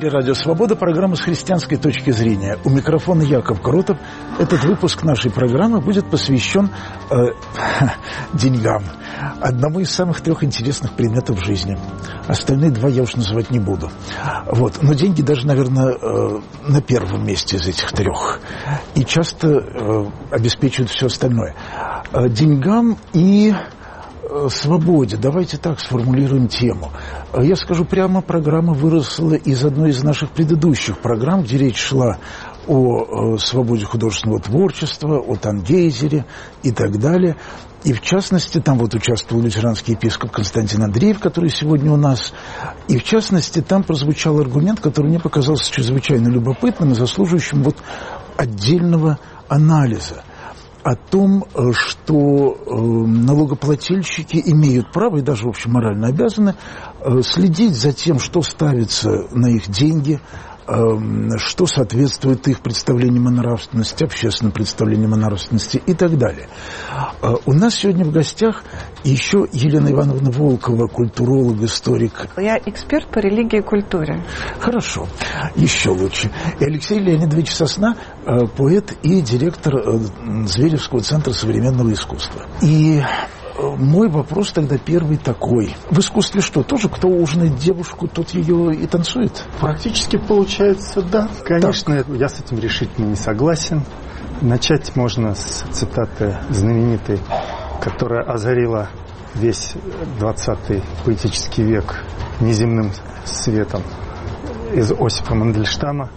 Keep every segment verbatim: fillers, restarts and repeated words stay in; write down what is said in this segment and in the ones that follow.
эфире «Радио Свобода», программа «С христианской точки зрения». У микрофона Яков Кротов. Этот выпуск нашей программы будет посвящен э, деньгам. Одному из самых трех интересных предметов в жизни. Остальные два я уж называть не буду. Вот. Но деньги даже, наверное, э, на первом месте из этих трех. И часто э, обеспечивают все остальное. Э, деньгам и свободе. Давайте так сформулируем тему. Я скажу прямо, программа выросла из одной из наших предыдущих программ, где речь шла о свободе художественного творчества, о Тангейзере и так далее. И в частности, там вот участвовал лютеранский епископ Константин Андреев, который сегодня у нас. И в частности, там прозвучал аргумент, который мне показался чрезвычайно любопытным и заслуживающим вот отдельного анализа. О том, что налогоплательщики имеют право и даже, в общем, морально обязаны следить за тем, что ставится на их деньги, что соответствует их представлениям о нравственности, общественным представлениям о нравственности и так далее. У нас сегодня в гостях еще Елена Ивановна Волкова, культуролог, историк. Я эксперт по религии и культуре. Хорошо, еще лучше. И Алексей Леонидович Сосна, поэт и директор Зверевского центра современного искусства. И мой вопрос тогда первый такой. В искусстве что, тоже кто ужинает девушку, тот ее и танцует? Практически получается, да. Конечно, так. Я с этим решительно не согласен. Начать можно с цитаты знаменитой, которая озарила весь двадцатый поэтический век неземным светом, из Осипа Мандельштама.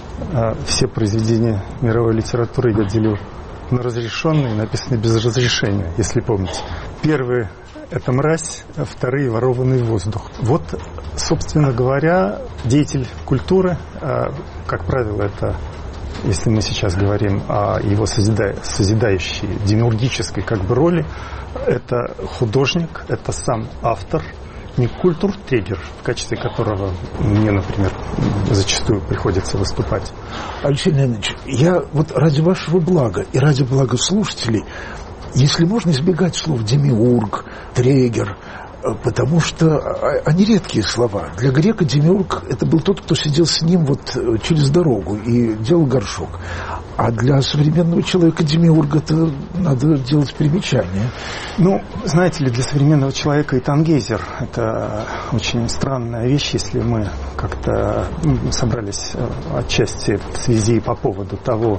Все произведения мировой литературы я делю на разрешенные, написанные без разрешения, если помните. Первые – это мразь, а вторые – ворованный воздух. Вот, собственно говоря, деятель культуры, как правило, это, если мы сейчас говорим о его созида... созидающей, демиургической как бы роли, это художник, это сам автор, не культуртрегер, в качестве которого мне, например, зачастую приходится выступать. Алексей Леонидович, я вот ради вашего блага и ради блага слушателей, если можно, избегать слов демиург, трегер, потому что они редкие слова. Для грека демиург – это был тот, кто сидел с ним вот через дорогу и делал горшок. А для современного человека демиург – это надо делать примечание. Ну, знаете ли, для современного человека и Тангейзер – это очень странная вещь, если мы как-то ну, собрались отчасти в связи по поводу того,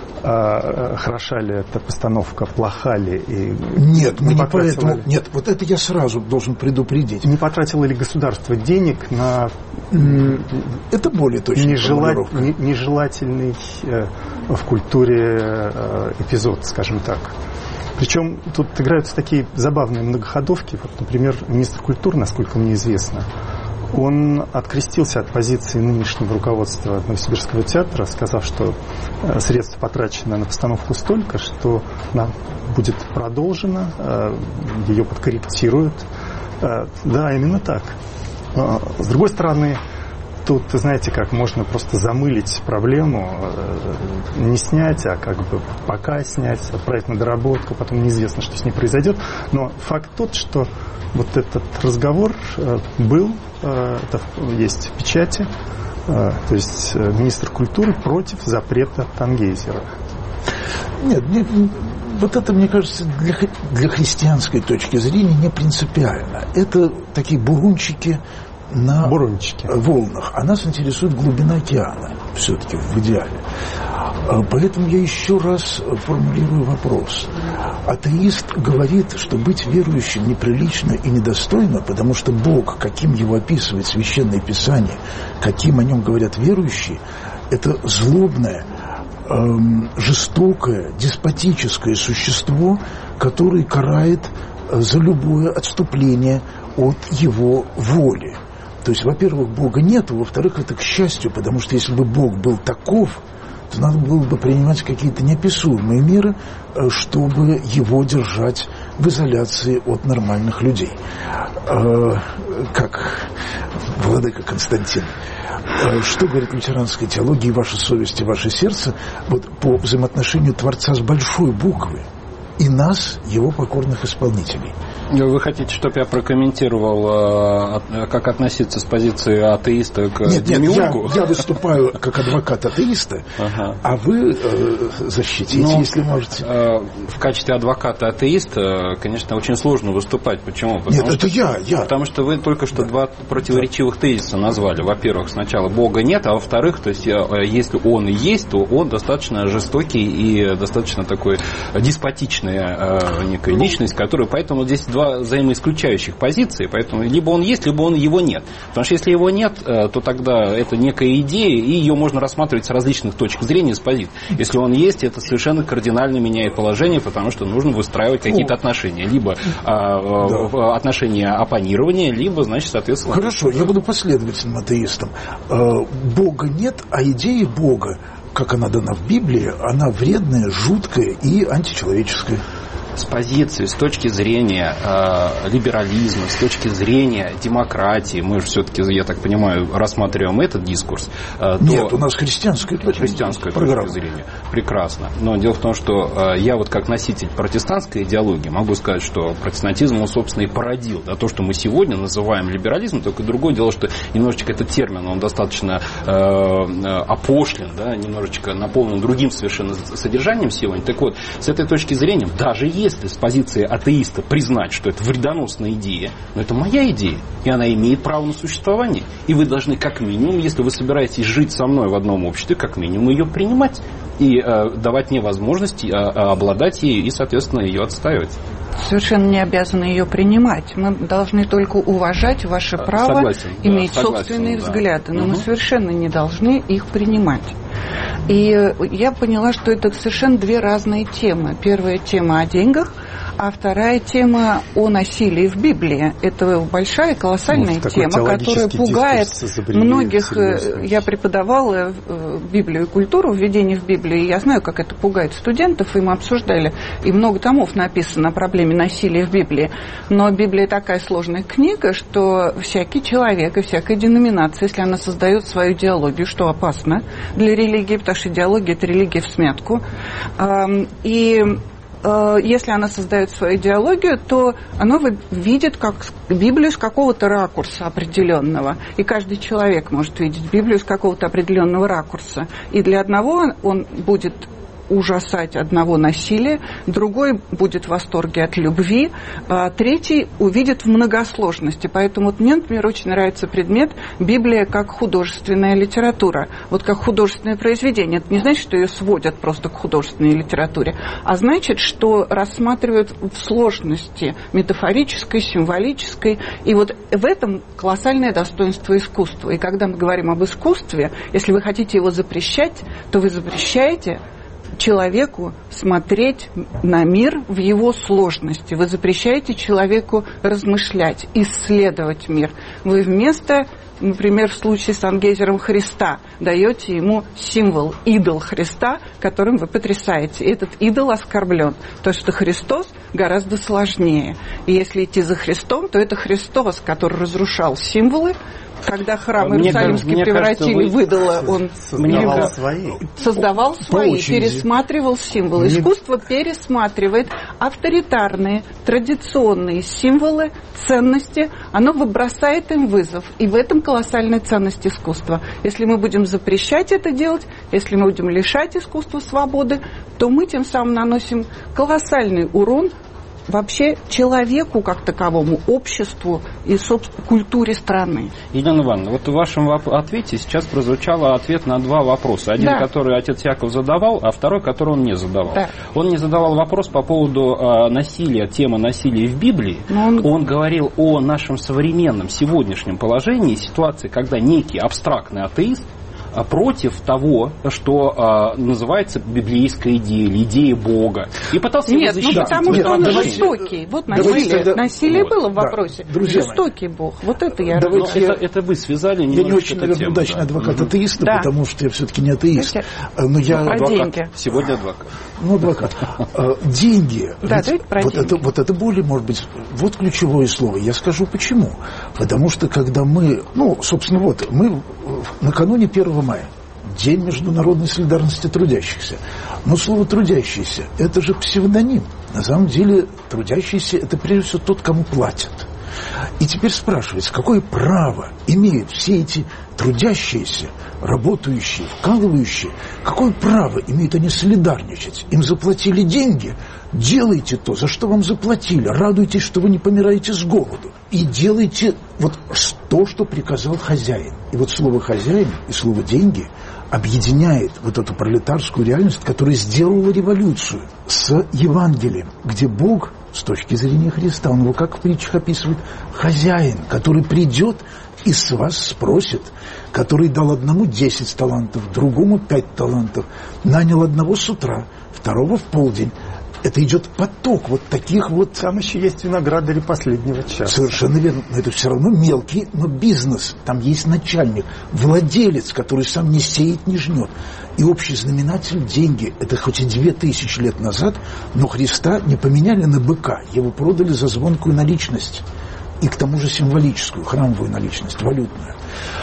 А, хороша ли эта постановка, плоха ли? И нет, мы не, не поэтому. Ли... Нет, вот это я сразу должен предупредить. Не потратило ли государство денег на это более точно нежела... не, нежелательный э, в культуре э, эпизод, скажем так. Причем тут играются такие забавные многоходовки. Вот, например, министр культуры, насколько мне известно, он открестился от позиции нынешнего руководства Новосибирского театра, сказав, что средств потрачено на постановку столько, что она будет продолжена, ее подкорректируют. Да, именно так. С другой стороны, тут, знаете, как можно просто замылить проблему, не снять, а как бы пока снять, отправить на доработку, потом неизвестно, что с ней произойдет. Но факт тот, что вот этот разговор был, это есть в печати, то есть министр культуры против запрета Тангейзера. Нет, нет, вот это, мне кажется, для, для христианской точки зрения не принципиально. Это такие бурунчики на бурунчики. волнах. А нас интересует глубина океана, все-таки в идеале. Поэтому я еще раз формулирую вопрос. Атеист говорит, что быть верующим неприлично и недостойно, потому что Бог, каким его описывает Священное Писание, каким о нем говорят верующие, это злобное, эм, жестокое, деспотическое существо, которое карает за любое отступление от его воли. То есть, во-первых, Бога нету, во-вторых, это к счастью, потому что если бы Бог был таков, то надо было бы принимать какие-то неописуемые меры, чтобы его держать в изоляции от нормальных людей. Как владыка Константин. Что говорит лютеранская теология и ваша совесть, и ваше сердце вот по взаимоотношению Творца с большой буквы и нас, его покорных исполнителей. Вы хотите, чтобы я прокомментировал, как относиться с позиции атеиста к нет, демиургу? Нет, я, я выступаю как адвокат атеиста, ага. а вы э, защитите, ну, если можете. Э, в качестве адвоката атеиста, конечно, очень сложно выступать. Почему? Потому нет, что, это я, я. Потому что вы только что да. два противоречивых тезиса назвали. Во-первых, сначала Бога нет, а во-вторых, то есть, если Он и есть, то Он достаточно жестокий и достаточно такой деспотичная э, некая личность, которая, поэтому здесь два взаимоисключающих позиции, поэтому либо он есть, либо он его нет. Потому что если его нет, то тогда это некая идея, и ее можно рассматривать с различных точек зрения, с позиций. Если он есть, это совершенно кардинально меняет положение, потому что нужно выстраивать какие-то отношения. Либо да. отношения оппонирования, либо, значит, соответственно... Хорошо, я буду последовательным атеистом. Бога нет, а идея Бога, как она дана в Библии, она вредная, жуткая и античеловеческая. С позиции, с точки зрения э, либерализма, с точки зрения демократии, мы же все-таки, я так понимаю, рассматриваем этот дискурс. Э, Нет, то... у нас христианская точка, христианская точка зрения. Прекрасно. Но дело в том, что э, я вот как носитель протестантской идеологии могу сказать, что протестантизм, он, собственно, и породил. Да, то, что мы сегодня называем либерализмом, только другое дело, что немножечко этот термин, он достаточно э, опошлен, да, немножечко наполнен другим совершенно содержанием сегодня. Так вот, с этой точки зрения, даже если с позиции атеиста признать, что это вредоносная идея, но это моя идея, и она имеет право на существование. И вы должны как минимум, если вы собираетесь жить со мной в одном обществе, как минимум ее принимать и э, давать мне возможность э, обладать ею и, соответственно, ее отстаивать. Совершенно не обязаны ее принимать. Мы должны только уважать ваше право согласен, иметь да, собственные согласен, взгляды, но угу. мы совершенно не должны их принимать. И я поняла, что это совершенно две разные темы. Первая тема о деньгах, а вторая тема о насилии в Библии. Это большая, колоссальная ну, тема, которая пугает многих. Я преподавала Библию и культуру, введение в Библию, и я знаю, как это пугает студентов, и мы обсуждали, и много томов написано о проблеме насилия в Библии. Но Библия такая сложная книга, что всякий человек и всякая деноминация, если она создает свою идеологию, что опасно для религии, потому что идеология – это религия всмятку, и если она создает свою идеологию, то она видит как Библию с какого-то ракурса определенного. И каждый человек может видеть Библию с какого-то определенного ракурса. И для одного он будет ужасать одного насилия, другой будет в восторге от любви, а третий увидит в многосложности. Поэтому вот мне, например, очень нравится предмет Библия как художественная литература, вот как художественное произведение. Это не значит, что ее сводят просто к художественной литературе, а значит, что рассматривают в сложности метафорической, символической. И вот в этом колоссальное достоинство искусства. И когда мы говорим об искусстве, если вы хотите его запрещать, то вы запрещаете человеку смотреть на мир в его сложности. Вы запрещаете человеку размышлять, исследовать мир. Вы вместо, например, в случае с Ангейзером Христа, даете ему символ, идол Христа, которым вы потрясаете. И этот идол оскорблен. То, что Христос гораздо сложнее. И если идти за Христом, то это Христос, который разрушал символы. Когда храм Иерусалимский мне превратили кажется, вы... в идола, он создавал его... свои, создавал свои пересматривал символы. Мне... Искусство пересматривает авторитарные, традиционные символы, ценности, оно бросает им вызов. И в этом колоссальная ценность искусства. Если мы будем запрещать это делать, если мы будем лишать искусства свободы, то мы тем самым наносим колоссальный урон вообще человеку как таковому, обществу и, собственно, культуре страны. Елена Ивановна, вот в вашем ответе сейчас прозвучал ответ на два вопроса. Один, да. который отец Яков задавал, а второй, который он не задавал. Да. Он не задавал вопрос по поводу э, насилия, темы насилия в Библии. Он... он говорил о нашем современном, сегодняшнем положении, ситуации, когда некий абстрактный атеист против того, что а, называется библейская идея или идея Бога. И пытался Нет, его защитить. Ну, потому Нет, что он давайте, жестокий. Вот насилие. Тогда... Насилие вот, было в да, вопросе. Друзья жестокий мои. Бог. Вот это я давайте, это, это вы связали. Я не очень, наверное, тему, удачный да. адвокат атеиста, да. потому что я все-таки не атеист. Но я... Про деньги. Сегодня адвокат. Ну, адвокат. Деньги. Да, давайте про вот деньги. Это, вот это более, может быть, вот ключевое слово. Я скажу почему. Потому что когда мы, ну, собственно, вот, мы накануне первого мая, День международной солидарности трудящихся. Но слово «трудящийся» – это же псевдоним. На самом деле трудящийся – это прежде всего тот, кому платят. И теперь спрашивается, какое право имеют все эти трудящиеся, работающие, вкалывающие, какое право имеют они солидарничать? Им заплатили деньги, делайте то, за что вам заплатили, радуйтесь, что вы не помираете с голоду. И делайте вот то, что приказал хозяин. И вот слово «хозяин» и слово «деньги» объединяет вот эту пролетарскую реальность, которая сделала революцию с Евангелием, где Бог, с точки зрения Христа, он его как в притчах описывает, хозяин, который придет и с вас спросит, который дал одному десять талантов, другому пять талантов, нанял одного с утра, второго в полдень. Это идет поток вот таких вот... Там еще есть виноградари последнего часа. Совершенно верно. Но это все равно мелкий, но бизнес. Там есть начальник, владелец, который сам не сеет, не жнет. И общий знаменатель – деньги. Это хоть и две тысячи лет назад, но Христа не поменяли на быка. Его продали за звонкую наличность. И к тому же символическую, храмовую наличность, валютную.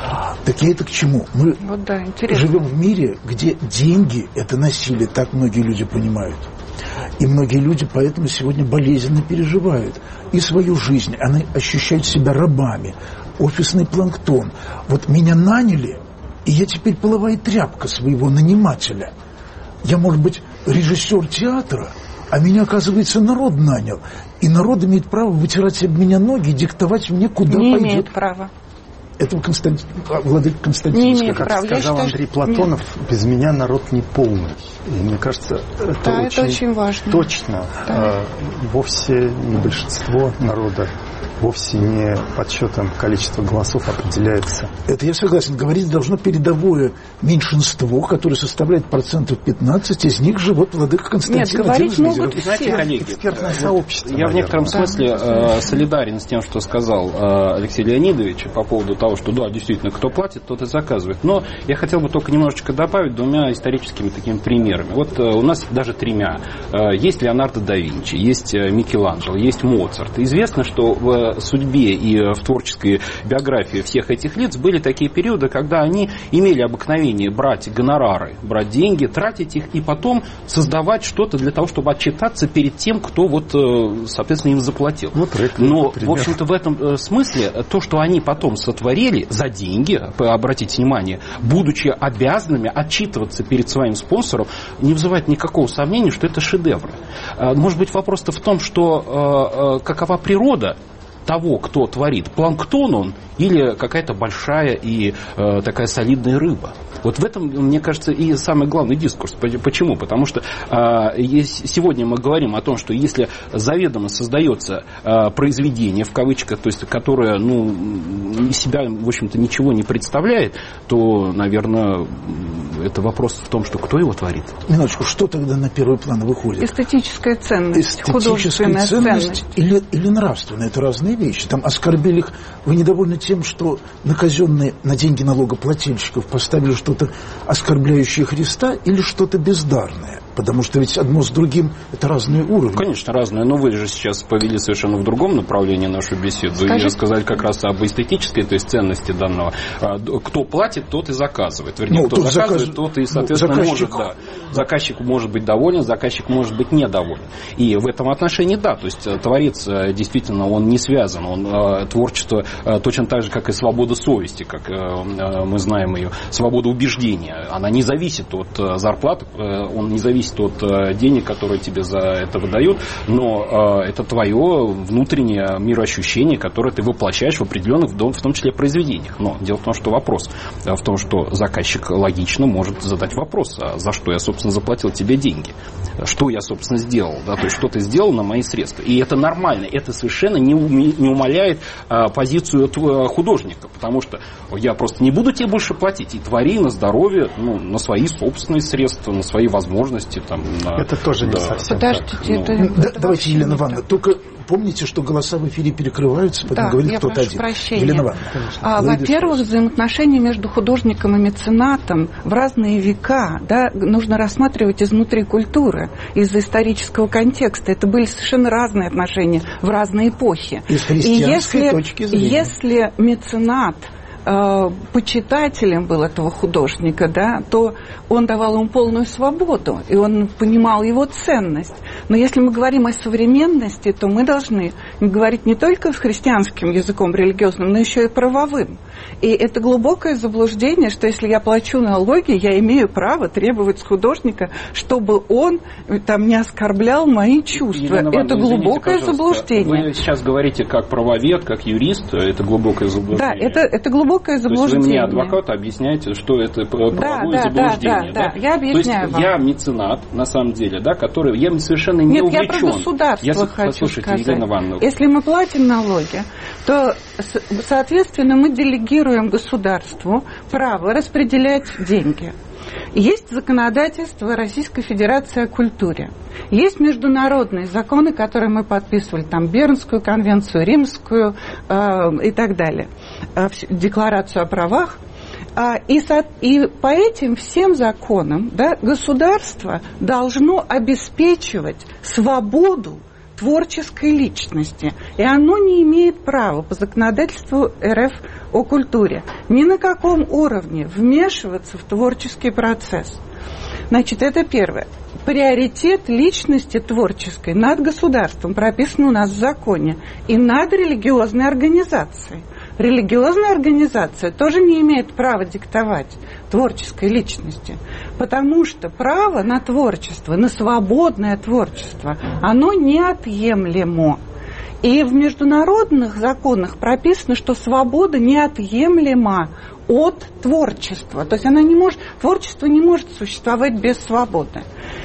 Так я это к чему? Мы вот да, живем в мире, где деньги – это насилие. Так многие люди понимают. И многие люди поэтому сегодня болезненно переживают и свою жизнь. Они ощущают себя рабами. Офисный планктон. Вот меня наняли, и я теперь половая тряпка своего нанимателя. Я, может быть, режиссер театра, а меня, оказывается, народ нанял. И народ имеет право вытирать об меня ноги и диктовать мне, куда не пойдет. Не имеет права. Это Константин, владыка Константин. Не имеет как права. сказал считаю, Андрей Платонов, нет. Без меня народ не полный. И мне кажется, это, да, очень, это очень важно. Точно. Да. А, вовсе не большинство народа, вовсе не подсчетом количества голосов определяется. Это я согласен. Говорить должно передовое меньшинство, которое составляет процентов пятнадцать, из них живет владыка Константин. Нет, говорить могут все. Знаете, коллеги, экспертное сообщество. Я наверное. в некотором да. смысле э, солидарен с тем, что сказал э, Алексей Леонидович по поводу того, что да, действительно, кто платит, тот и заказывает. Но я хотел бы только немножечко добавить двумя историческими такими примерами. Вот э, у нас даже тремя. Э, есть Леонардо да Винчи, есть э, Микеланджело, есть Моцарт. Известно, что в судьбе и в творческой биографии всех этих лиц были такие периоды, когда они имели обыкновение брать гонорары, брать деньги, тратить их и потом создавать что-то для того, чтобы отчитаться перед тем, кто вот, соответственно, им заплатил. Вот рэп, Но, например. в общем-то, в этом смысле то, что они потом сотворили за деньги, обратите внимание, будучи обязанными отчитываться перед своим спонсором, не вызывает никакого сомнения, что это шедевры. Может быть, вопрос-то в том, что какова природа того, кто творит, планктон он или какая-то большая и э, такая солидная рыба. Вот в этом, мне кажется, и самый главный дискурс. Почему? Потому что э, сегодня мы говорим о том, что если заведомо создается э, произведение, в кавычках, то есть, которое ну, из себя, в общем-то, ничего не представляет, то, наверное, это вопрос в том, что кто его творит. Минуточку, что тогда на первый план выходит? Эстетическая ценность, Эстетическая художественная ценность, ценность. Или, или нравственная. Это разные вещи. Там оскорбили их. Вы недовольны тем, что на казенные, на деньги налогоплательщиков поставили что-то оскорбляющее Христа или что-то бездарное? Потому что ведь одно с другим это разные уровни. Конечно, разные. Но вы же сейчас повели совершенно в другом направлении нашу беседу. Скажите... И сказали как раз об эстетической, то есть ценности данного. Кто платит, тот и заказывает. Вернее, ну, кто заказывает, заказ... тот и, соответственно, ну, заказчик... может... Да, заказчик может быть доволен, заказчик может быть недоволен. И в этом отношении, да, то есть творец действительно, он не связан. Он, творчество точно так же, как и свобода совести, как мы знаем ее, свобода убеждения. Она не зависит от зарплаты, он не зависит от денег, которые тебе за это выдают, но это твое внутреннее мироощущение, которое ты воплощаешь в определенных, в том числе, произведениях. Но дело в том, что вопрос в том, что заказчик логично может задать вопрос, а за что я, собственно, заплатил тебе деньги? Что я, собственно, сделал? Да? То есть, что ты сделал на мои средства? И это нормально. Это совершенно не, не умаляет а, позицию художника, потому что я просто не буду тебе больше платить. И твори на здоровье, ну, на свои собственные средства, на свои возможности. Там, на... Это тоже да, не совсем Подождите, так. это, Ну, это да, давайте, Елена Ивановна, только помните, что голоса в эфире перекрываются, поэтому да, говорит я кто-то прошу один. прощения. Елена Ивановна. А, во-первых, взаимоотношения между художником и меценатом в разные века, да, нужно рассматривать изнутри культуры, из-за исторического контекста. Это были совершенно разные отношения в разные эпохи. Из христианской и если, точки зрения. если меценат э, почитателем был этого художника, да, то он давал ему полную свободу, и он понимал его ценность. Но если мы говорим о современности, то мы должны говорить не только христианским языком религиозным, но еще и правовым. И это глубокое заблуждение, что если я плачу налоги, я имею право требовать с художника, чтобы он там не оскорблял мои чувства. Елена это Ивановна, глубокое извините, заблуждение. Вы сейчас говорите как правовед, как юрист, это глубокое заблуждение. Да, это, это глубокое заблуждение. То есть вы мне, адвокат, объясняете, что это правовое да, да, заблуждение. Да, да, да? да, я объясняю То есть вам. я меценат, на самом деле, да, который я совершенно не Нет, увлечен. я про государство я, хочу послушайте, сказать. Елена Ивановна. Если мы платим налоги, то, соответственно, мы делегируем государству право распределять деньги. Есть законодательство Российской Федерации о культуре. Есть международные законы, которые мы подписывали, там Бернскую конвенцию, Римскую э, и так далее, э, Декларацию о правах. И, и по этим всем законам, да, государство должно обеспечивать свободу творческой личности. И оно не имеет права по законодательству эр эф о культуре ни на каком уровне вмешиваться в творческий процесс. Значит, это первое. Приоритет личности творческой над государством прописан у нас в законе и над религиозной организацией. Религиозная организация тоже не имеет права диктовать творческой личности, потому что право на творчество, на свободное творчество, оно неотъемлемо. И в международных законах прописано, что свобода неотъемлема от творчества. То есть она не может, творчество не может существовать без свободы.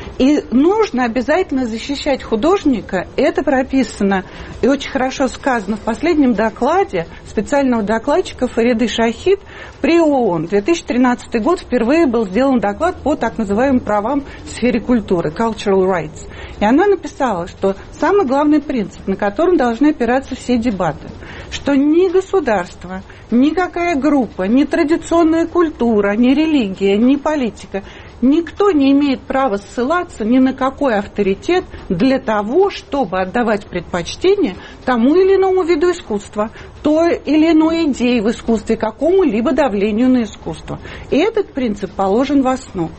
И нужно обязательно защищать художника. Это прописано и очень хорошо сказано в последнем докладе специального докладчика Фариды Шахид при ООН. две тысячи тринадцатый год впервые был сделан доклад по так называемым правам в сфере культуры, cultural rights. И она написала, что самый главный принцип, на котором должны опираться все дебаты, что ни государство, никакая группа, ни традиционная культура, ни религия, ни политика, никто не имеет права ссылаться ни на какой авторитет для того, чтобы отдавать предпочтение тому или иному виду искусства, той или иной идее в искусстве, какому-либо давлению на искусство. И этот принцип положен в основу.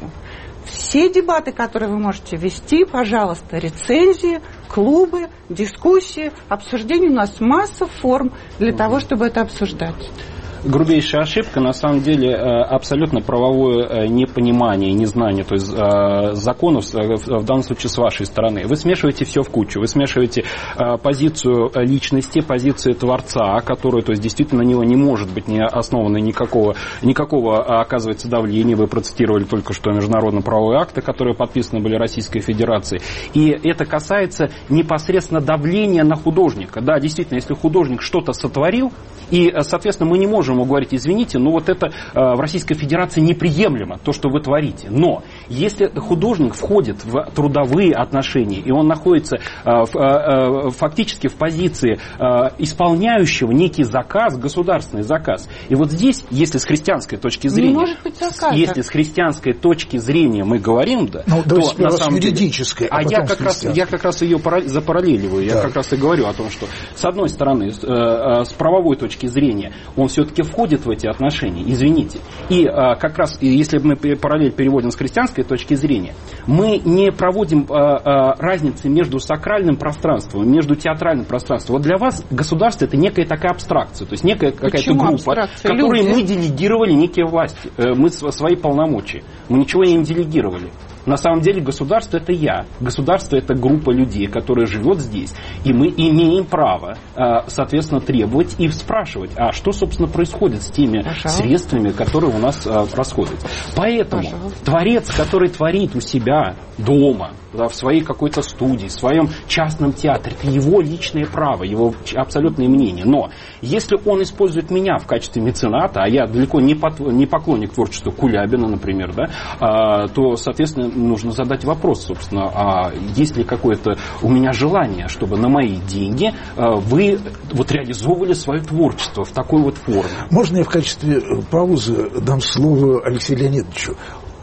Все дебаты, которые вы можете вести, пожалуйста, рецензии, клубы, дискуссии, обсуждения. У нас масса форм для того, чтобы это обсуждать. Грубейшая ошибка, на самом деле, абсолютно правовое непонимание, незнание, то есть законов, в данном случае с вашей стороны. Вы смешиваете все в кучу, вы смешиваете позицию личности, позицию творца, которую, то есть, действительно, на него не может быть не основано никакого, никакого, оказывается, давления. Вы процитировали только что международно-правовые акты, которые подписаны были Российской Федерацией. И это касается непосредственно давления на художника. Да, действительно, если художник что-то сотворил, и, соответственно, мы не можем ему говорить, извините, но вот это э, в Российской Федерации неприемлемо, то, что вы творите. Но если художник входит в трудовые отношения, и он находится э, в, э, фактически в позиции э, исполняющего некий заказ, государственный заказ, и вот здесь, если с христианской точки зрения, не может быть заказа. Если с христианской точки зрения мы говорим, да, ну, то на самом деле, а, а я, как раз, я как раз ее запараллеливаю, я да. как раз и говорю о том, что с одной стороны, с, э, с правовой точки зрения, он все-таки входит в эти отношения, извините. И а, как раз, если мы параллель переводим с христианской точки зрения, мы не проводим а, а, разницы между сакральным пространством, между театральным пространством. Вот для вас государство — это некая такая абстракция, то есть некая какая-то группа, которой мы делегировали некие власти, мы свои полномочия. Мы ничего не делегировали. На самом деле государство — это я. Государство — это группа людей, которая живет здесь. И мы имеем право, соответственно, требовать и спрашивать, а что, собственно, происходит с теми Пожалуйста. средствами, которые у нас расходуются. Поэтому Пожалуйста. Творец, который творит у себя дома, да, в своей какой-то студии, в своем частном театре, это его личное право, его абсолютное мнение. Но если он использует меня в качестве мецената, а я далеко не, под, не поклонник творчества Кулябина, например, да, а, то, соответственно, нужно задать вопрос, собственно, а есть ли какое-то у меня желание, чтобы на мои деньги а, вы вот реализовывали свое творчество в такой вот форме. Можно я в качестве паузы дам слово Алексею Леонидовичу?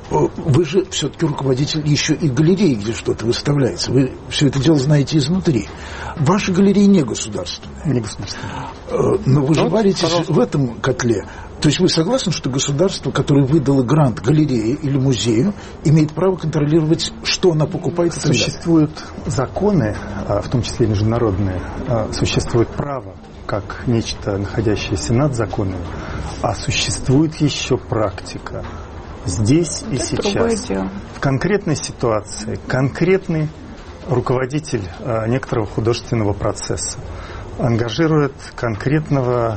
Вы же все-таки руководитель еще и галереи, где что-то выставляется. Вы все это дело знаете изнутри. Ваши галереи не государственные. Не государственные. Но вы же варитесь в этом котле. То есть вы согласны, что государство, которое выдало грант галерее или музею, имеет право контролировать, что она покупает? Существуют законы, в том числе международные, существует право как нечто, находящееся над законами, а существует еще практика. Здесь и сейчас. В конкретной ситуации конкретный руководитель некоторого художественного процесса ангажирует конкретного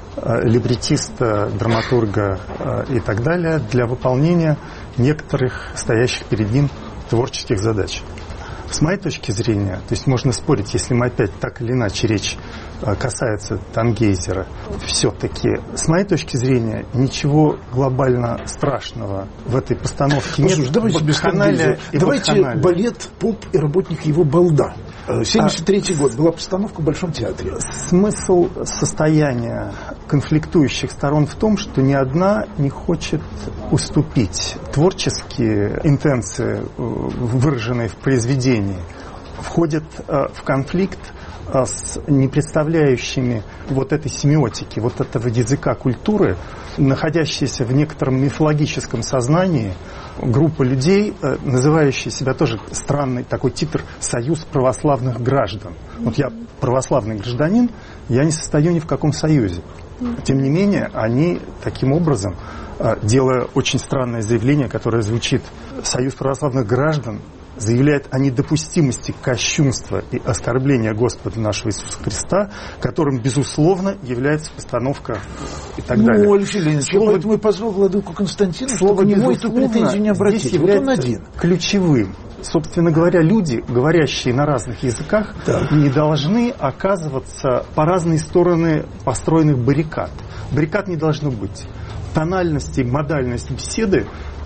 либретиста, драматурга и так далее для выполнения некоторых стоящих перед ним творческих задач. С моей точки зрения, то есть можно спорить, если мы опять так или иначе речь касается Тангейзера, все-таки, с моей точки зрения, ничего глобально страшного в этой постановке нет. Послушай, давайте без Тангейзера. Давайте балет «Поп и работник его балда». семьдесят третий а, год была постановка в Большом театре. Смысл состояния конфликтующих сторон в том, что ни одна не хочет уступить. Творческие интенции, выраженные в произведении, входят в конфликт с не представляющими вот этой семиотики, вот этого языка культуры, находящейся в некотором мифологическом сознании группа людей, называющая себя тоже странный такой титр «Союз православных граждан». Вот я православный гражданин, я не состою ни в каком союзе. Тем не менее, они таким образом, делая очень странное заявление, которое звучит «Союз православных граждан», заявляет о недопустимости кощунства и оскорбления Господа нашего Иисуса Христа, которым, безусловно, является постановка и так ну, далее. Алексей Леонидович, слово, поэтому и позвал владыку Константина, слово чтобы к нему эту претензию не обратить. Вот он один. Ключевым. Собственно говоря, люди, говорящие на разных языках, да. не должны оказываться по разные стороны построенных баррикад. Баррикад не должно быть. Тональность и модальность беседы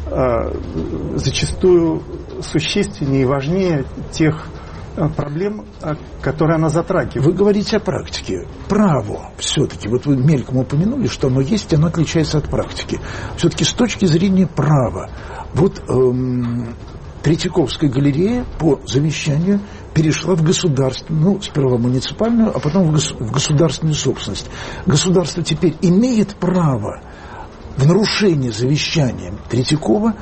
зачастую существеннее и важнее тех проблем, которые она затрагивает. Вы говорите о практике. Право все-таки, вот вы мельком упомянули, что оно есть, оно отличается от практики. Все-таки с точки зрения права. Вот эм, Третьяковская галерея по завещанию перешла в государственную, ну, сперва муниципальную, а потом в, гос- в государственную собственность. Государство теперь имеет право в нарушение завещания Третьякова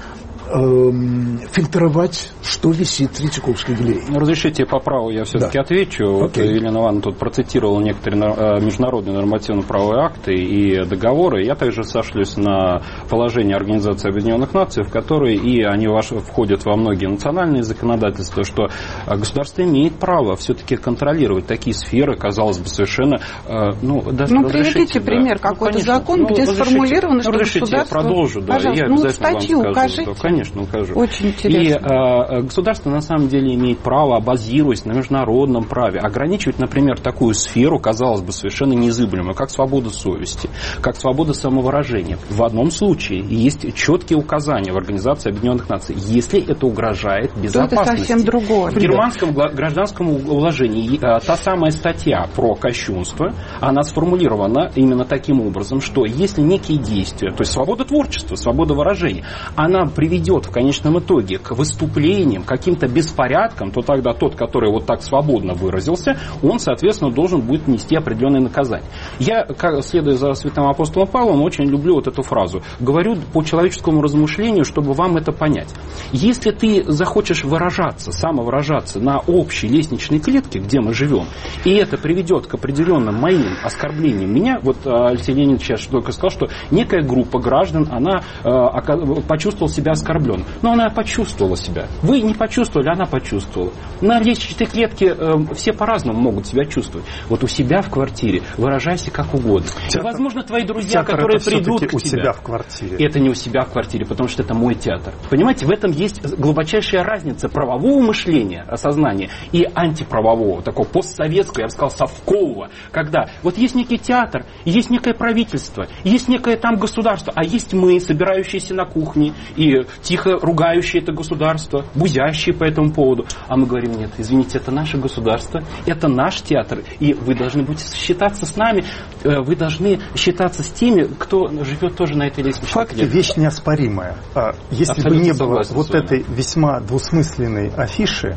эм, фильтровать, что висит в Третьяковской галерее. Разрешите по праву, я все-таки да. отвечу. Okay. Вот Елена Ивановна тут процитировала некоторые международные нормативно-правовые акты и договоры. Я также сошлюсь на положение Организации Объединенных Наций, в которой и они входят во многие национальные законодательства, что государство имеет право все-таки контролировать такие сферы, казалось бы, совершенно... Ну, даже ну приведите да. пример, какой-то ну, закон, где ну, сформулировано, что государство... я продолжу, да, Пожалуйста, я ну, обязательно статью вам скажу. укажите. Да, конечно, укажу. Очень интересно. И э, государство на самом деле имеет право, базируясь на международном праве, ограничивать, например, такую сферу, казалось бы, совершенно неизыблемую, как свобода совести, как свобода самовыражения. В одном случае есть четкие указания в Организации Объединенных Наций, если это угрожает безопасности. То это совсем другое. В германском гражданском уложении э, та самая статья про кощунство, она сформулирована именно таким образом, что если некие действия, то есть свобода творчества, свобода выражения, она приведет в конечном итоге к выступлениям, каким-то беспорядкам, то тогда тот, который вот так свободно выразился, он, соответственно, должен будет нести определенные наказания. Я, следуя за святым апостолом Павлом, очень люблю вот эту фразу. Говорю по человеческому размышлению, чтобы вам это понять. Если ты захочешь выражаться, самовыражаться на общей лестничной клетке, где мы живем, и это приведет к определенным моим оскорблениям меня, вот Алексей Леонидович сейчас только сказал, что некая группа граждан, она э, почувствовала себя оскорбленной. Но она почувствовала себя. Вы не почувствовали, она почувствовала. На лестничной клетке э, все по-разному могут себя чувствовать. Вот у себя в квартире выражайся как угодно. Театр, и, возможно, твои друзья, которые придут к у тебе, себя в квартире. Это не у себя в квартире, потому что это мой театр. Понимаете, в этом есть глубочайшая разница правового мышления, осознания и антиправового, такого постсоветского, я бы сказал, совкового. Когда вот есть некий театр, есть некое правительство, есть некое там государство, а есть мы, собирающиеся на кухне и тихо ругающие это государство, бузящие по этому поводу. А мы говорим, нет, извините, это наше государство, это наш театр, и вы должны будете считаться с нами, вы должны считаться с теми, кто живет тоже на этой лестничной клетке. клетке. Вещь неоспоримая. Если Абсолютно бы не было вот этой весьма двусмысленной афиши,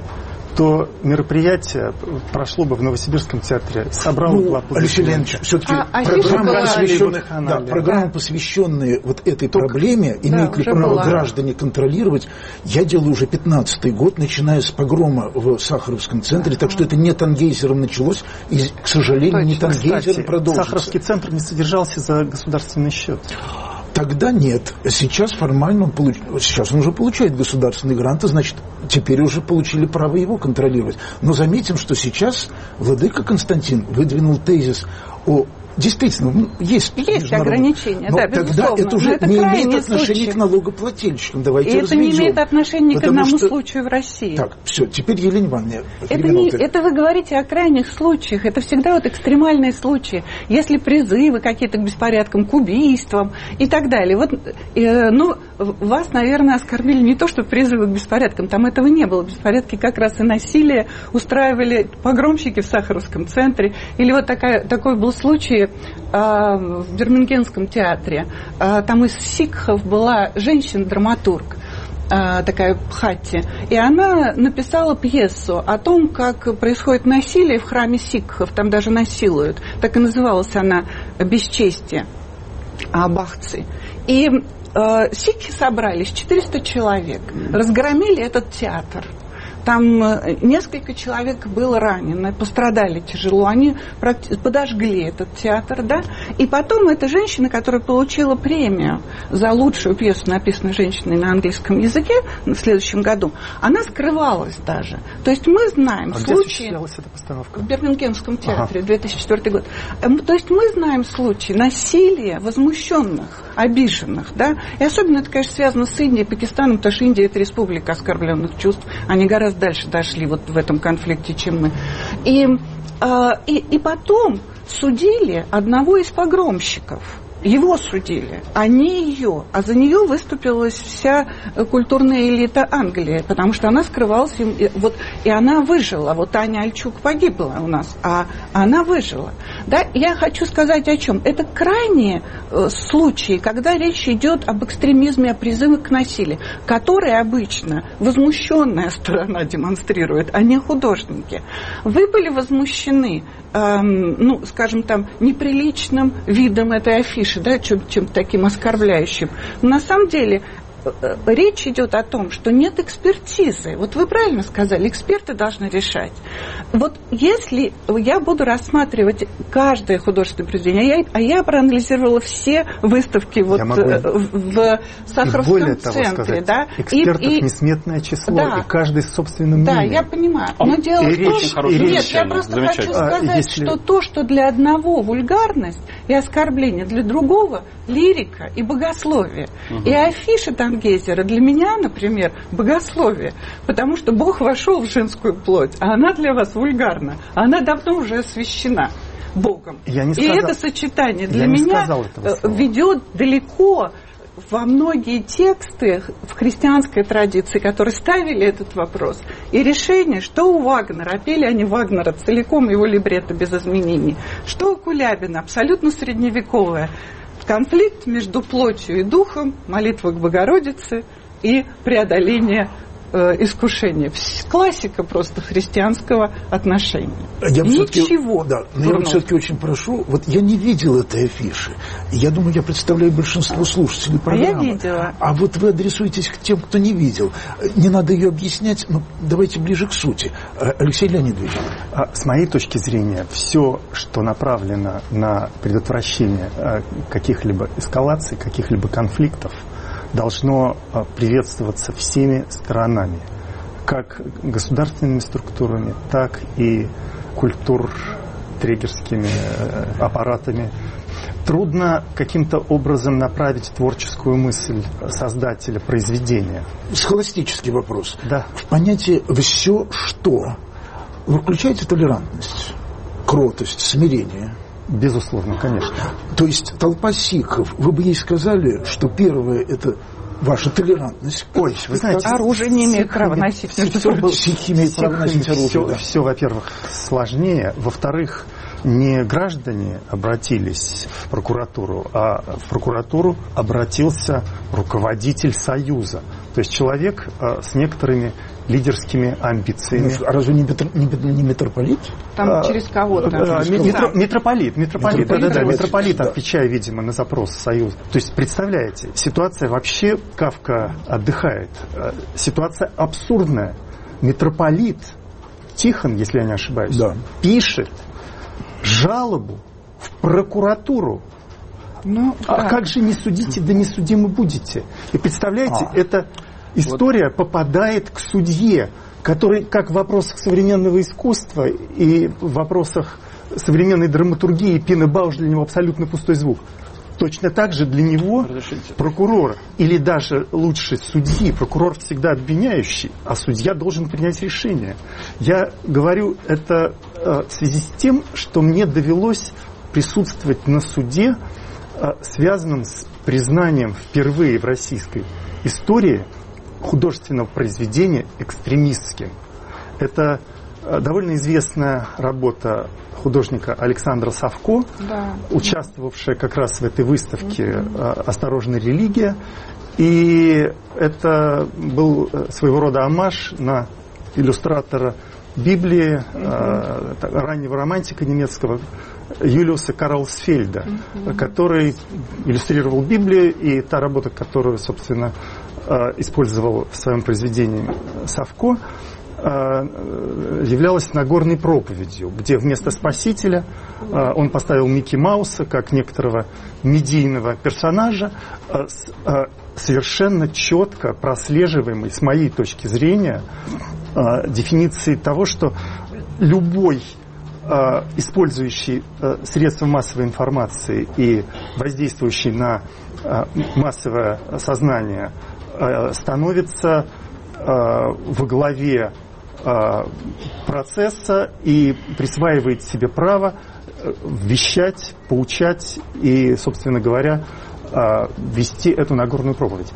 то мероприятие прошло бы в Новосибирском театре, собрало ну, бы лапу. Алексей Леонидович, все-таки а, а программы, посвященные, да, да. программы, посвященные вот этой Только, проблеме, да, имеют ли право была. граждане контролировать, я делаю уже пятнадцатый год, начиная с погрома в Сахаровском центре, так что это не Тангейзером началось, и, к сожалению, Точно. не Тангейзером Кстати, продолжится. Сахаровский центр не содержался за государственный счет. Тогда нет. Сейчас формально он получ... сейчас он уже получает государственные гранты, значит, теперь уже получили право его контролировать. Но заметим, что сейчас владыка Константин выдвинул тезис о... Действительно, есть, есть ограничения, но да, тогда безусловно. это уже это не имеет отношения случай. к налогоплательщикам. Давайте И это разведем. не имеет отношения Потому к одному что... случаю в России. Так, все, теперь Елена Ивановна. Это, не, это вы говорите о крайних случаях. Это всегда вот экстремальные случаи. Если призывы какие-то к беспорядкам, к убийствам и так далее. Вот, э, ну, вас, наверное, оскорбили не то, что призывы к беспорядкам. Там этого не было. Беспорядки как раз и насилие устраивали погромщики в Сахаровском центре. Или вот такая, такой был случай... Э, в Бирмингемском театре. Там из сикхов была женщина-драматург, такая Бхатти, и она написала пьесу о том, как происходит насилие в храме сикхов, там даже насилуют. Так и называлась она «Бесчестие» Бахцы. И э, сикхи собрались, четыреста человек, разгромили этот театр. Там несколько человек было ранено, пострадали тяжело. Они подожгли этот театр, да. И потом эта женщина, которая получила премию за лучшую пьесу, написанную женщиной на английском языке в следующем году, она скрывалась даже. То есть мы знаем а случаи... где осуществлялась эта постановка? В Бирмингемском театре, ага. две тысячи четвёртый год. То есть мы знаем случаи насилия возмущенных, обиженных, да. И особенно это, конечно, связано с Индией, Пакистаном, потому что Индия – это республика оскорбленных чувств. Они гораздо дальше дошли вот в этом конфликте, чем мы. И, э, и, и потом судили одного из погромщиков. Его судили, а не ее. А за нее выступила вся культурная элита Англии, потому что она скрывалась, и, вот, и она выжила. Вот Аня Альчук погибла у нас, а она выжила. Да? Я хочу сказать о чем. Это крайние э, случаи, когда речь идет об экстремизме, о призыве к насилию, которые обычно возмущенная сторона демонстрирует, а не художники. Вы были возмущены, эм, ну, скажем там, неприличным видом этой афиши, да, чем, чем-то таким оскорбляющим. Но на самом деле речь идет о том, что нет экспертизы. Вот вы правильно сказали, эксперты должны решать. Вот если я буду рассматривать каждое художественное произведение, а я, а я проанализировала все выставки вот могу... в Сахаровском более центре. Того сказать, да? экспертов и, и... несметное число, да. и каждый с собственным да, мнением. Да, я понимаю. А, Но дело в том, что... Нет, я просто хочу сказать, а, если... что то, что для одного вульгарность и оскорбление, для другого лирика и богословие. Угу. И афиша Тангейзера для меня, например, богословие. Потому что Бог вошел в женскую плоть, а она для вас вульгарна. А она давно уже освящена Богом. Я не и сказал... это сочетание для я меня не ведет далеко во многие тексты в христианской традиции, которые ставили этот вопрос. И решение, что у Вагнера, пели они Вагнера целиком, его либретто без изменений, что у Кулябина, абсолютно средневековое, конфликт между плотью и духом, молитва к Богородице и преодоление э, искушения. Классика просто христианского отношения. Я Ничего. Да, но я все-таки очень прошу, вот я не видел этой афиши. Я думаю, я представляю большинство слушателей программы. А я видела. А вот вы адресуетесь к тем, кто не видел. Не надо ее объяснять, но давайте ближе к сути. Алексей Леонидович. С моей точки зрения, все, что направлено на предотвращение каких-либо эскалаций, каких-либо конфликтов, должно приветствоваться всеми сторонами, как государственными структурами, так и культур-трегерскими аппаратами. Трудно каким-то образом направить творческую мысль создателя произведения. Схоластический вопрос. Да. В понятии «все что» вы включаете толерантность, кротость, смирение? Безусловно, конечно. То есть толпа сикхов, вы бы ей сказали, что первое – это ваша толерантность. Ой, вы знаете, оружие не имеет права носить. Сикхи имеют право носить оружие. Все, да. все, во-первых, сложнее. Во-вторых, не граждане обратились в прокуратуру, а в прокуратуру обратился руководитель Союза. То есть человек с некоторыми лидерскими амбициями. Ну, а разве не, метро, не, не митрополит? Там а, через кого-то. А, через митро, кого? митрополит, митрополит, да, да, да, митрополит, да. отвечая, видимо, на запрос Союза. То есть, представляете, ситуация вообще, Кафка отдыхает. Ситуация абсурдная. Митрополит Тихон, если я не ошибаюсь, да. пишет жалобу в прокуратуру. Ну, а да. как же не судите, да не судимы будете? И представляете, а. эта история вот. попадает к судье, который, как в вопросах современного искусства и в вопросах современной драматургии, Пина Бауш для него абсолютно пустой звук. Точно так же для него Разрешите. прокурор, или даже лучше судьи, прокурор всегда обвиняющий, а судья должен принять решение. Я говорю это э, в связи с тем, что мне довелось присутствовать на суде, э, связанном с признанием впервые в российской истории художественного произведения экстремистским. Это э, довольно известная работа художника Александра Савко, да. участвовавшая как раз в этой выставке mm-hmm. «Осторожная религия». И это был своего рода оммаж на иллюстратора Библии, mm-hmm. э, раннего романтика немецкого Юлиуса Карлсфельда, mm-hmm. который иллюстрировал Библию, и та работа, которую, собственно, э, использовал в своем произведении Савко, являлась Нагорной проповедью, где вместо Спасителя он поставил Микки Мауса как некоторого медийного персонажа, совершенно четко прослеживаемой, с моей точки зрения, дефиниции того, что любой использующий средства массовой информации и воздействующий на массовое сознание становится во главе процесса и присваивает себе право вещать, поучать и, собственно говоря, вести эту Нагорную проповедь.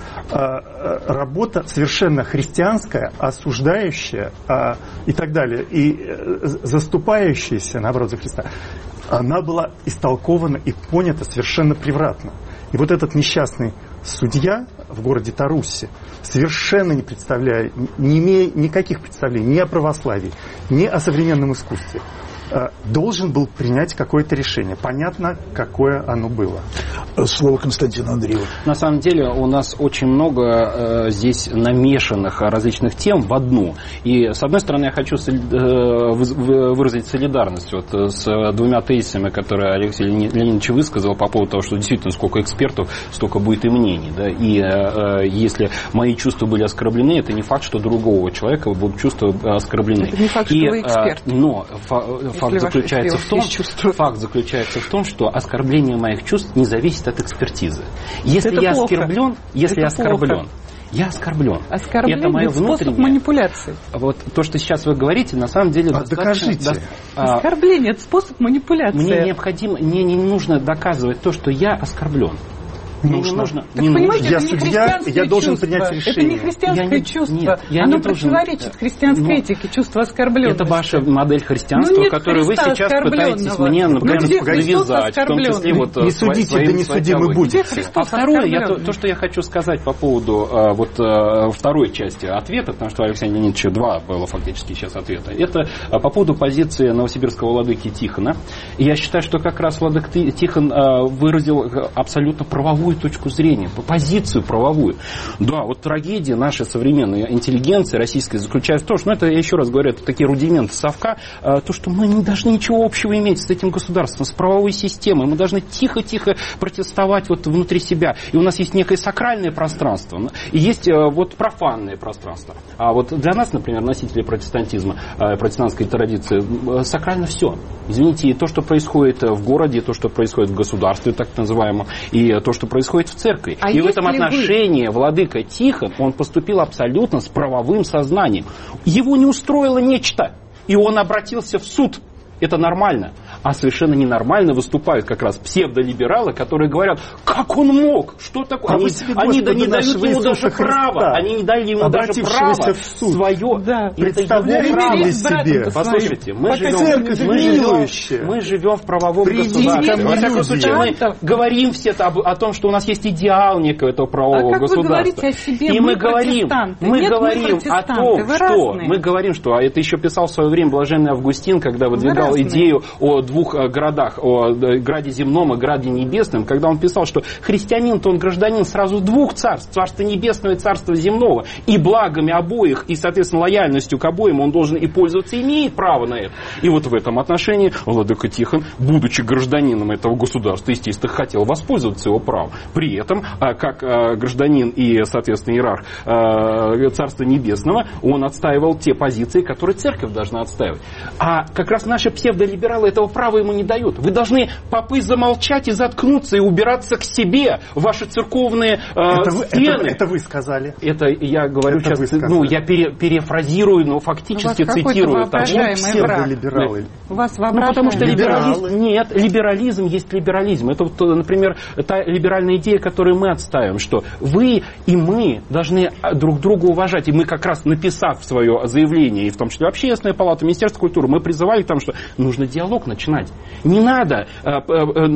Работа совершенно христианская, осуждающая и так далее, и заступающаяся, наоборот, за Христа, она была истолкована и понята совершенно превратно. И вот этот несчастный судья в городе Тарусе, совершенно не представляя, не имея никаких представлений ни о православии, ни о современном искусстве, должен был принять какое-то решение. Понятно, какое оно было. Слово Константину Андрееву. На самом деле у нас очень много э, здесь намешанных различных тем в одну. И с одной стороны я хочу соли- э, выразить солидарность вот, с двумя тезисами, которые Алексей Леонидович высказал по поводу того, что действительно сколько экспертов, столько будет и мнений. Да? И э, если мои чувства были оскорблены, это не факт, что другого человека будут чувства оскорблены. Это не факт, и, что вы эксперт. Э, но Факт заключается, в том, факт заключается в том, что оскорбление моих чувств не зависит от экспертизы. Если это я плохо. оскорблен, если это я оскорблен, плохо. я оскорблен. Оскорбление это мое способ внутреннее. Манипуляции. Вот то, что сейчас вы говорите, на самом деле а достаточно. Докажите. До, Оскорбление – это способ манипуляции. Мне необходимо, мне не нужно доказывать то, что я оскорблен. Мне нужно. не нужно. Так, не понимаете, нужно. Я это не судья, я должен чувство. принять решение. Это не христианское я не, чувство. Нет, я Оно не противоречит должен, христианской но, этике, чувство оскорбленности. Это ваша модель христианства, ну, нет которую вы сейчас пытаетесь мне, например, ну, навязать, в том числе вот не судите, своим, да не судимы будете. А второе, я, то, то, что я хочу сказать по поводу а, вот, а, второй части ответа, потому что у Алексея Леонидовича два было фактически сейчас ответа, это а, по поводу позиции новосибирского владыки Тихона. И я считаю, что как раз владык Тихон а, выразил абсолютно правовую точку зрения, позицию правовую. Да, вот трагедия нашей современной интеллигенции российской заключается в том, что, ну, это, я еще раз говорю, это такие рудименты совка, а, то, что мы не должны ничего общего иметь с этим государством, с правовой системой. Мы должны тихо-тихо протестовать вот внутри себя. И у нас есть некое сакральное пространство, и есть а, вот профанное пространство. А вот для нас, например, носителей протестантизма, а, протестантской традиции, а, сакрально все. Извините, и то, что происходит в городе, и то, что происходит в государстве, так называемом, и то, что происходит в церкви. А и в этом отношении вы... владыка Тихон, он поступил абсолютно с правовым сознанием. Его не устроило нечто, и он обратился в суд. Это нормально. А совершенно ненормально выступают как раз псевдолибералы, которые говорят, как он мог, что такое. Они, они да не дают ему даже права, они не дали ему даже права свое. Да, представляете себе. Послушайте, мы живем, мы, живем, мы живем в правовом государстве. Во всяком случае, мы говорим все о том, что у нас есть идеал некого этого правового а государства. О себе? И мы, мы говорим, мы Нет, говорим мы о том, Вы что разные. мы говорим, что а это еще писал в свое время блаженный Августин, когда выдвигал идею о двух городах, о граде земном и граде небесном, когда он писал, что христианин-то он гражданин сразу двух царств, царства небесного и царства земного, и благами обоих, и, соответственно, лояльностью к обоим он должен и пользоваться, и имеет право на это. И вот в этом отношении владыка Тихон, будучи гражданином этого государства, естественно, хотел воспользоваться его правом. При этом, как гражданин и, соответственно, иерарх Царства Небесного, он отстаивал те позиции, которые церковь должна отстаивать. А как раз наши псевдолибералы этого права ему не дают. Вы должны, попы, замолчать и заткнуться, и убираться к себе, ваши церковные э, это стены. Вы, это, это вы сказали. Это я говорю это сейчас, ну, я пере, перефразирую, но фактически цитирую. Псевдолибералы. У вас ну, потому что либерализм, нет, либерализм есть либерализм. Это, вот, например, та либеральная идея, которую мы отстаиваем, что вы и мы должны друг друга уважать. И мы как раз, написав свое заявление, и в том числе Общественная палата, Министерство культуры, мы призывали к тому, что нужно диалог начинать. Не надо э, э,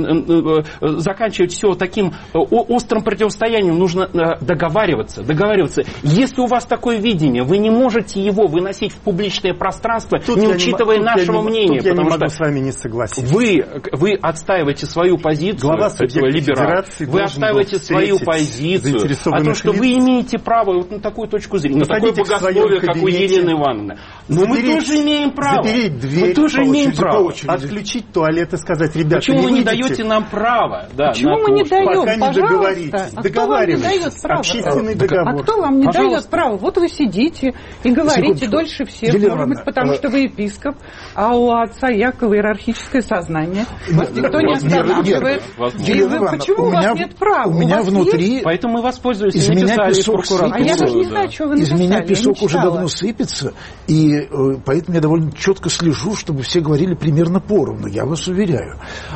э, э, заканчивать все таким э, острым противостоянием. Нужно э, договариваться, договариваться. Если у вас такое видение, вы не можете его выносить в публичное пространство, тут не учитывая не, нашего не, мнения. Тут потому я не могу что с вами не согласиться. Вы, вы отстаиваете свою позицию, глава либерал. Вы отстаиваете свою позицию о том, что вы имеете право вот на такую точку зрения, на такое богословие, как у Елены Ивановны. Но мы тоже имеем право. Дверь, мы тоже имеем право. Отключить туалет и сказать, ребята, почему не вы не выйдете? даете нам право? Да, почему мы не даем? Пока не договоритесь. А кто вам не дает права? Общественный договор. А кто вам не Пожалуйста. дает права? Вот вы сидите и говорите Секундочку. Дольше всех, Елена может быть, потому а... что вы епископ, а у отца Якова иерархическое сознание. Вас никто не останавливает. И вы, почему у вас нет права? У меня внутри... Поэтому мы воспользуемся из меня песок сыпется. А я даже не знаю, что вы написали. Из меня песок уже давно сыпется, и поэтому я довольно четко слежу, чтобы все говорили примерно поровну, я вас уверяю.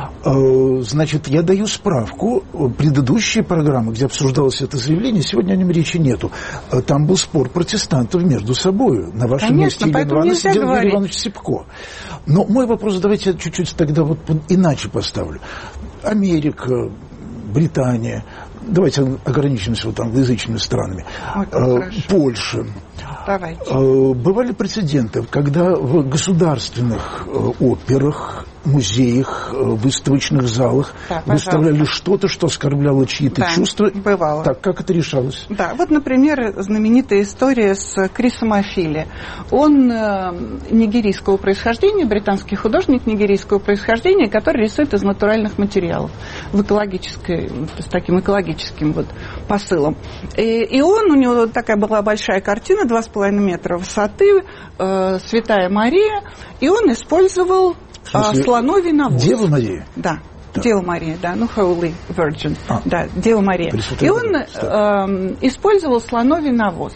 Значит, я даю справку. Предыдущие программы, где обсуждалось это заявление, сегодня о нем речи нету. Там был спор протестантов между собой. На вашем Конечно, месте Елена Ивановна сидел Юрий Иванович Сипко. Но мой вопрос давайте я чуть-чуть тогда вот иначе поставлю. Америка, Британия, давайте ограничимся вот англоязычными странами, Ой, Польша. Давайте. Бывали прецеденты, когда в государственных операх, музеях, выставочных залах да, выставляли что-то, что оскорбляло чьи-то да, чувства. Бывало. Так, как это решалось? Да, вот, например, знаменитая история с Крисом Афили. Он э, нигерийского происхождения, британский художник нигерийского происхождения, который рисует из натуральных материалов в экологической, с таким экологическим вот посылом. И, и он, у него такая была большая картина, два с половиной метра высоты, э, Святая Мария, и он использовал а, слоновий навоз. Дева Мария? Да. Да. Дева Мария, да, ну, Holy Virgin, а, да, Дева Мария. И он э, использовал слоновий навоз.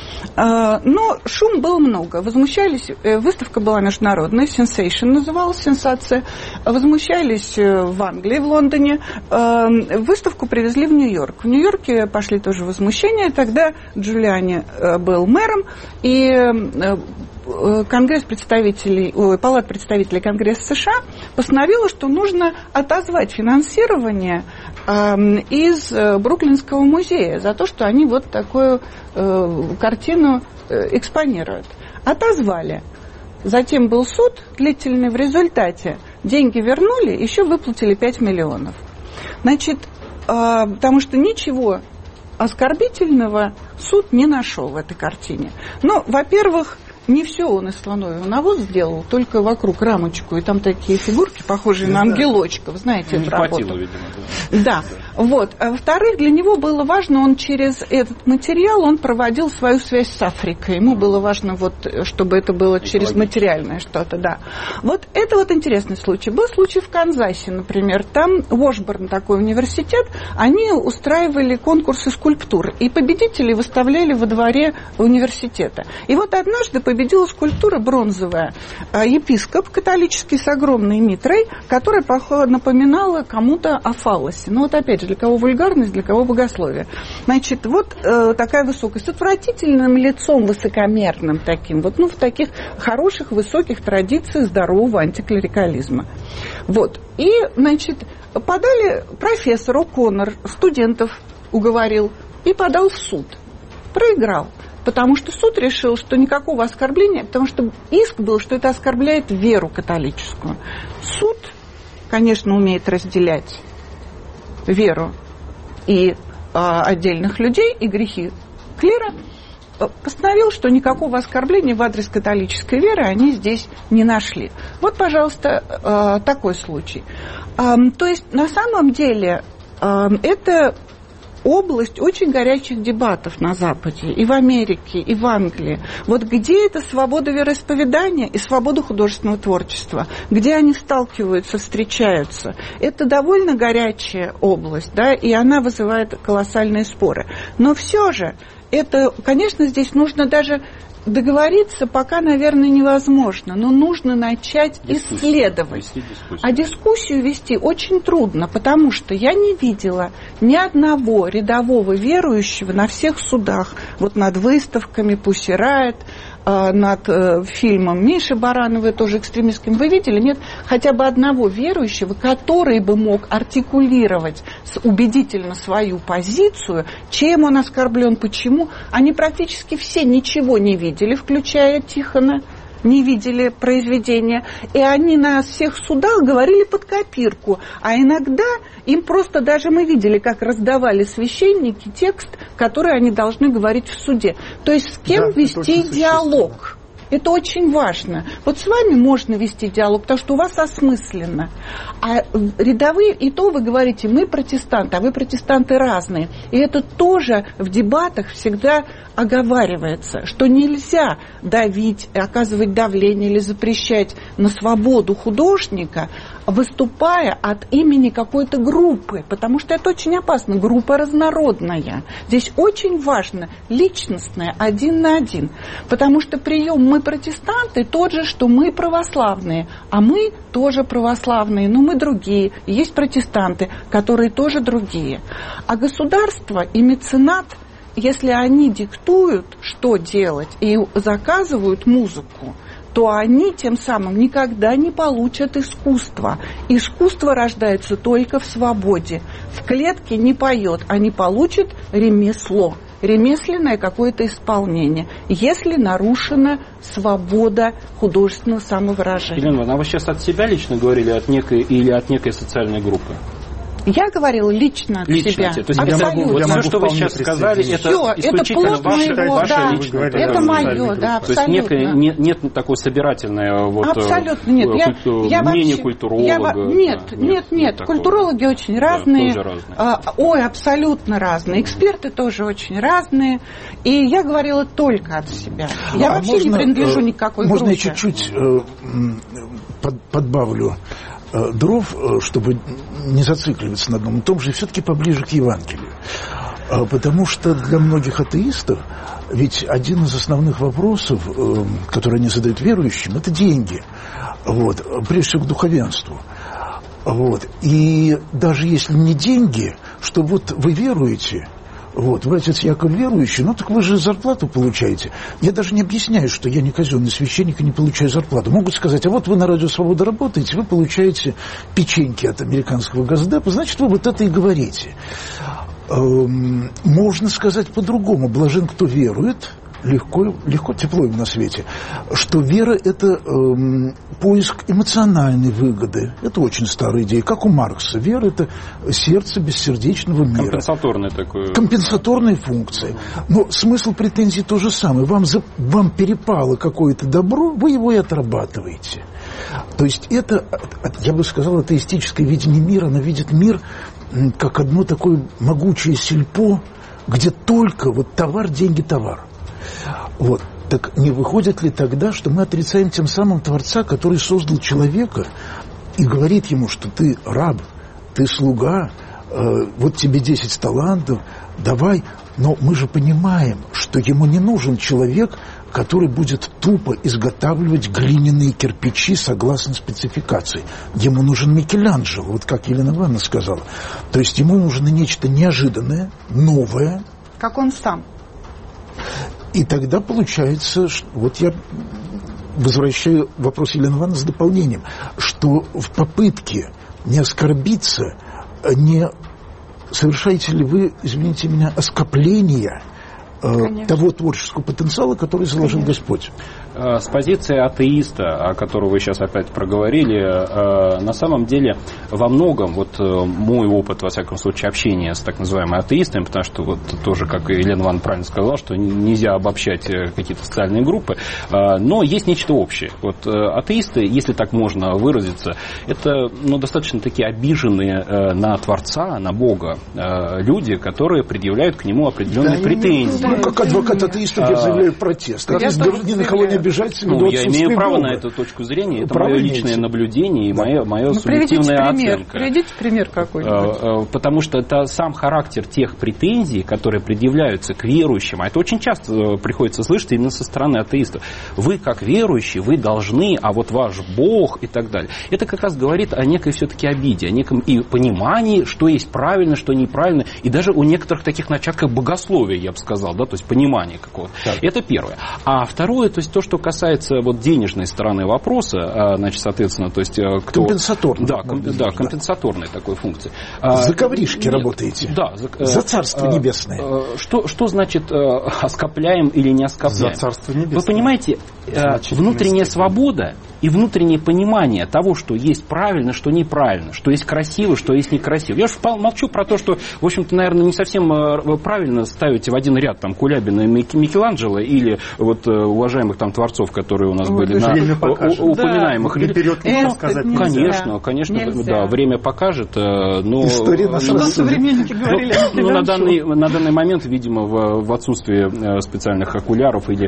Э, но шум было много, возмущались, э, выставка была международная, Sensation называлась, сенсация, возмущались в Англии, в Лондоне, э, выставку привезли в Нью-Йорк. В Нью-Йорке пошли тоже возмущения, тогда Джулиани э, был мэром, и э, Конгресс представителей, ой, Палата представителей Конгресса США постановила, что нужно отозвать финансирование э, из э, Бруклинского музея за то, что они вот такую э, картину э, экспонируют. Отозвали. Затем был суд длительный. В результате деньги вернули, еще выплатили пять миллионов. Значит, э, потому что ничего оскорбительного суд не нашел в этой картине. Ну, во-первых, не все он из слоновьего навоза сделал, только вокруг рамочку, и там такие фигурки, похожие на ангелочков, знаете, не эту работу. Хватило, видимо. Да, да. Вот. А во-вторых, для него было важно, он через этот материал, он проводил свою связь с Африкой. Ему было важно, вот, чтобы это было через материальное что-то, да. Вот это вот интересный случай. Был случай в Канзасе, например, там Уошборн, такой университет, они устраивали конкурсы скульптур, и победителей выставляли во дворе университета. И вот однажды победитель победила скульптура бронзовая. Епископ католический с огромной митрой, которая напоминала кому-то о фаллосе. Ну вот опять же, для кого вульгарность, для кого богословие. Значит, вот э, такая высокость. С отвратительным лицом, высокомерным таким. Вот, ну, в таких хороших, высоких традициях здорового антиклерикализма. Вот. И, значит, подали профессор О'Коннор, студентов уговорил, и подал в суд. Проиграл. Потому что суд решил, что никакого оскорбления, потому что иск был, что это оскорбляет веру католическую. Суд, конечно, умеет разделять веру и а, отдельных людей, и грехи клира, постановил, что никакого оскорбления в адрес католической веры они здесь не нашли. Вот, пожалуйста, такой случай. То есть, на самом деле, это область очень горячих дебатов на Западе, и в Америке, и в Англии. Вот где эта свобода вероисповедания и свобода художественного творчества? Где они сталкиваются, встречаются? Это довольно горячая область, да, и она вызывает колоссальные споры. Но все же, это, конечно, здесь нужно даже договориться пока, наверное, невозможно, но нужно начать дискуссию. исследовать. Дискуссию. А дискуссию вести очень трудно, потому что я не видела ни одного рядового верующего на всех судах, вот над выставками Pussy Riot, над э, фильмом Миши Барановой, тоже экстремистским, вы видели? Нет хотя бы одного верующего, который бы мог артикулировать убедительно свою позицию, чем он оскорблен, почему. Они практически все ничего не видели, включая Тихона, не видели произведения, и они на всех судах говорили под копирку, а иногда им просто даже мы видели, как раздавали священники текст, который они должны говорить в суде. То есть с кем да, вести диалог? Это очень важно. Вот с вами можно вести диалог, потому что у вас осмысленно. А рядовые, и то вы говорите, мы протестанты, а вы протестанты разные. И это тоже в дебатах всегда оговаривается, что нельзя давить, оказывать давление или запрещать на свободу художника, выступая от имени какой-то группы, потому что это очень опасно. Группа разнородная. Здесь очень важно личностное, один на один. Потому что прием «мы протестанты» тот же, что мы православные, а мы тоже православные, но мы другие. И есть протестанты, которые тоже другие. А государство и меценат, если они диктуют, что делать, и заказывают музыку, то они тем самым никогда не получат искусство. Искусство рождается только в свободе. В клетке не поет, они получат ремесло. Ремесленное какое-то исполнение, если нарушена свобода художественного самовыражения. Елена Ивановна, а вы сейчас от себя лично говорили от некой, или от некой социальной группы? Я говорила лично от лично себя. От, то есть я могу, вот все, что вы сейчас сказали, это все, исключительно это ваше, моего, ваше да, личное. Это, это мое, да, абсолютно. То есть некое, нет, нет такой собирательное вот, абсолютно нет. Культу, я, мнение я культуролога. Я, нет, да, нет, нет, нет. такого. Культурологи очень разные. Да, разные. А, ой, абсолютно разные. Эксперты тоже очень разные. И я говорила только от себя. Я а вообще можно, не принадлежу никакой можно группе. Можно я чуть-чуть э, под, подбавлю дров, чтобы не зацикливаться на одном и том же, все-таки поближе к Евангелию. Потому что для многих атеистов ведь один из основных вопросов, которые они задают верующим, это деньги. Вот, прежде всего к духовенству. Вот. И даже если не деньги, что вот вы веруете, вот, вы, отец Яков, верующий, ну так вы же зарплату получаете. Я даже не объясняю, что я не казенный священник и не получаю зарплату. Могут сказать, а вот вы на Радио Свобода работаете, вы получаете печеньки от американского Госдепа, значит, вы вот это и говорите. Эм, можно сказать по-другому. Блажен, кто верует, легко, легко, тепло им на свете, что вера – это эм, поиск эмоциональной выгоды. Это очень старая идея, как у Маркса. Вера – это сердце бессердечного мира. Компенсаторная такая. Компенсаторные функции. Но смысл претензий то же самое. Вам, за, вам перепало какое-то добро, вы его и отрабатываете. То есть это, я бы сказал, атеистическое видение мира. Оно видит мир как одно такое могучее сельпо, где только вот товар, деньги, товар. Вот. Так не выходит ли тогда, что мы отрицаем тем самым Творца, который создал человека и говорит ему, что ты раб, ты слуга, э, вот тебе десять талантов, давай. Но мы же понимаем, что ему не нужен человек, который будет тупо изготавливать глиняные кирпичи согласно спецификации. Ему нужен Микеланджело, вот как Елена Ивановна сказала. То есть ему нужно нечто неожиданное, новое. Как он сам. И тогда получается, что, вот я возвращаю вопрос Елены Ивановны с дополнением, что в попытке не оскорбиться, не совершаете ли вы, извините меня, оскопление э, того творческого потенциала, который заложил Конечно. Господь? С позиции атеиста, о которой вы сейчас опять проговорили, на самом деле во многом, вот мой опыт, во всяком случае, общения с так называемыми атеистами, потому что вот тоже, как Елена Ивановна правильно сказала, что нельзя обобщать какие-то социальные группы, но есть нечто общее. Вот атеисты, если так можно выразиться, это ну, достаточно такие обиженные на Творца, на Бога люди, которые предъявляют к нему определенные да, претензии. Ну, как адвокат атеистов я заявляю протест. Атеист ни на кого не обижать. Ну, я имею право Бога. На эту точку зрения. Это право мое личное имеете. Наблюдение и мое, мое ну, субъективная оценка. Приведите пример какой-нибудь. Потому что это сам характер тех претензий, которые предъявляются к верующим. А это очень часто приходится слышать именно со стороны атеистов. Вы, как верующие, вы должны, а вот ваш Бог и так далее. Это как раз говорит о некой все-таки обиде, о неком и понимании, что есть правильно, что неправильно. И даже у некоторых таких начатках богословия, я бы сказал, да, то есть понимания какого-то. Так. Это первое. А второе, то есть то, что касается вот денежной стороны вопроса, значит, соответственно, то есть кто... Компенсаторной. Да, комп... да, компенсаторной да. такой функции. За ковришки Нет, работаете. Да. За, за Царство Небесное. Что, что значит оскопляем или не оскопляем? За Царство Небесное. Вы понимаете, внутренняя свобода и внутреннее понимание того, что есть правильно, что неправильно, что есть красиво, что есть некрасиво. Я же молчу про то, что, в общем-то, наверное, не совсем правильно ставить в один ряд там Кулябина и Микеланджело или вот уважаемых там творцов, которые у нас вот, были на упоминаемых. Да, наперед э, сказать нельзя. Конечно, конечно, нельзя. Да, время покажет. Но, История наша. Что современники говорили? Ну, на, данный, на данный момент, видимо, в, в отсутствии специальных окуляров или